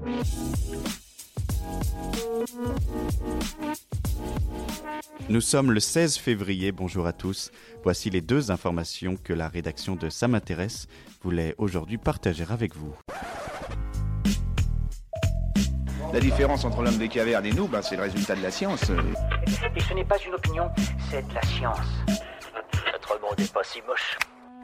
Nous sommes le 16 février, bonjour à tous. Voici les 2 informations que la rédaction de Ça m'intéresse voulait aujourd'hui partager avec vous. La différence entre l'homme des cavernes et nous, c'est le résultat de la science. Et ce n'est pas une opinion, c'est de la science. Notre monde n'est pas si moche.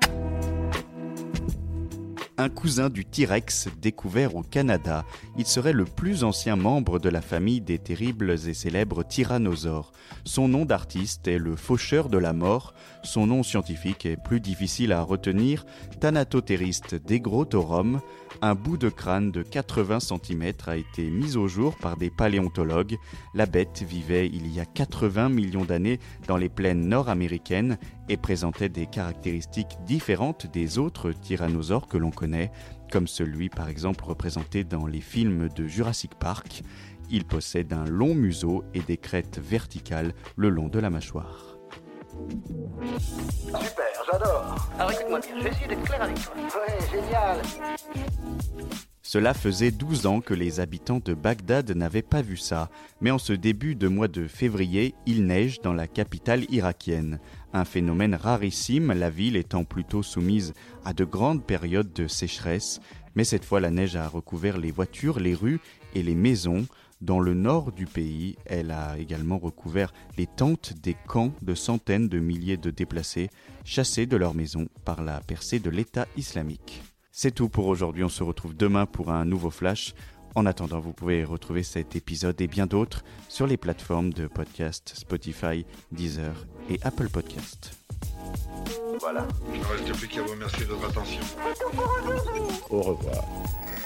Un cousin du T-Rex découvert au Canada. Il serait le plus ancien membre de la famille des terribles et célèbres tyrannosaures. Son nom d'artiste est le faucheur de la mort. Son nom scientifique est plus difficile à retenir, Thanatotheris degrotorum. Un bout de crâne de 80 cm a été mis au jour par des paléontologues. La bête vivait il y a 80 millions d'années dans les plaines nord-américaines et présentait des caractéristiques différentes des autres tyrannosaures que l'on connaît, comme celui par exemple représenté dans les films de Jurassic Park. Il possède un long museau et des crêtes verticales le long de la mâchoire. Super, j'adore. Alors écoute-moi bien, je vais essayer d'être clair avec toi. Ouais, génial. Cela faisait 12 ans que les habitants de Bagdad n'avaient pas vu ça, mais en ce début de mois de février, il neige dans la capitale irakienne. Un phénomène rarissime, la ville étant plutôt soumise à de grandes périodes de sécheresse, mais cette fois la neige a recouvert les voitures, les rues et les maisons. Dans le nord du pays, elle a également recouvert les tentes des camps de centaines de milliers de déplacés, chassés de leurs maisons par la percée de l'État islamique. C'est tout pour aujourd'hui, on se retrouve demain pour un nouveau flash. En attendant, vous pouvez retrouver cet épisode et bien d'autres sur les plateformes de podcast Spotify, Deezer et Apple Podcast. Voilà. Il ne reste plus qu'à vous remercier de votre attention. Au revoir.